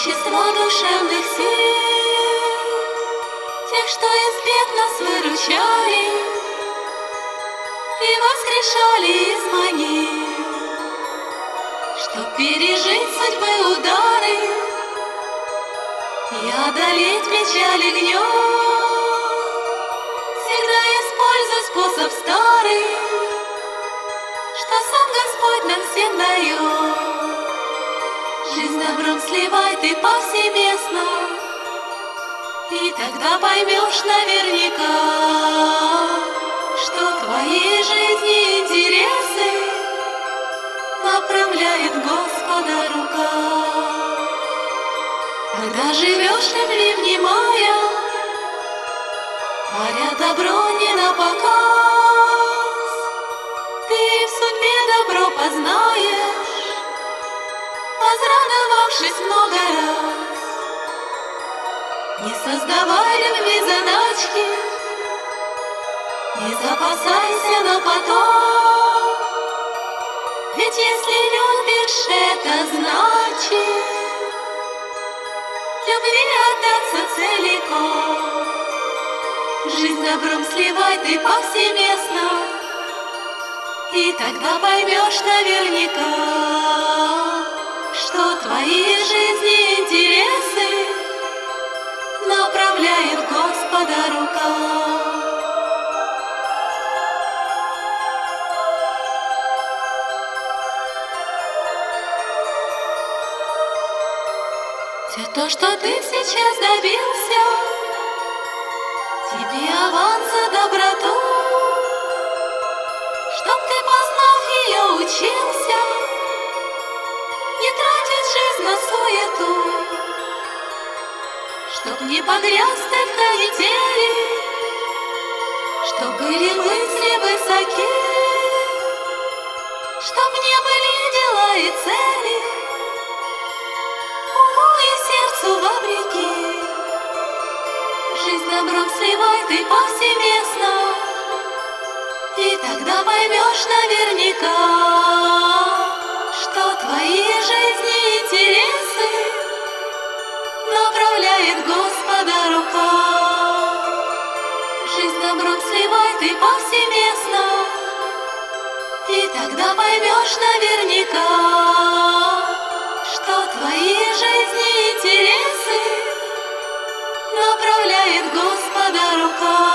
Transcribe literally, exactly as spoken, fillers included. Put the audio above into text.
Вещество душевных сил, тех, что из бед нас выручали и воскрешали из могил, чтоб пережить судьбы удары и одолеть печаль и гнев. Всегда используй способ старый, что сам Господь нам всем дает. Жизнь добром сливай ты повсеместно, и тогда поймешь наверняка, что твои жизни интересы направляет Господа рука. Когда живешь и не внимая, творя добро не напоказ, ты в судьбе добро познаешь, возрадовавшись много раз. Не создавай любви заначки, не запасайся на потом, ведь если любишь, это значит любви отдаться целиком. Жизнь добром сливай ты повсеместно, и тогда поймешь наверняка, что твои жизни интересы направляет Господа рука. Все то, что ты сейчас добился, тебе аванс за доброту, чтоб ты, познав ее, учился не тратить жизнь на суету, чтоб не погряз ты в канители, чтоб были мысли высоки, чтоб не были дела и цели уму и сердцу вопреки. Жизнь добром сливай ты повсеместно, и тогда поймешь наверняка, что твои жизни интересы направляет Господа рука. Жизнь добром сливай ты повсеместно, и тогда поймешь наверняка, что твои жизни интересы направляет Господа рука.